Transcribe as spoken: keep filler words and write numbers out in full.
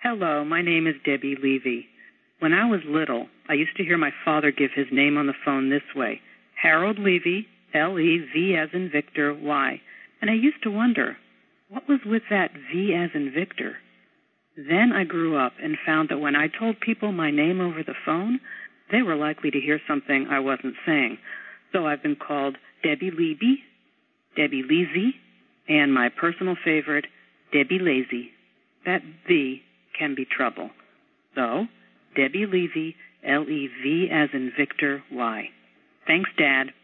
Hello, my name is Debbie Levy. When I was little, I used to hear my father give his name on the phone this way, Harold Levy, L E V as in Victor, Y. And I used to wonder, what was with that V as in Victor? Then I grew up and found that when I told people my name over the phone, they were likely to hear something I wasn't saying. So I've been called Debbie Levy, Debbie Leezy, and my personal favorite, Debbie Lazy. That V can be trouble. So, Debbie Levy, L E V as in Victor, Y. Thanks, Dad.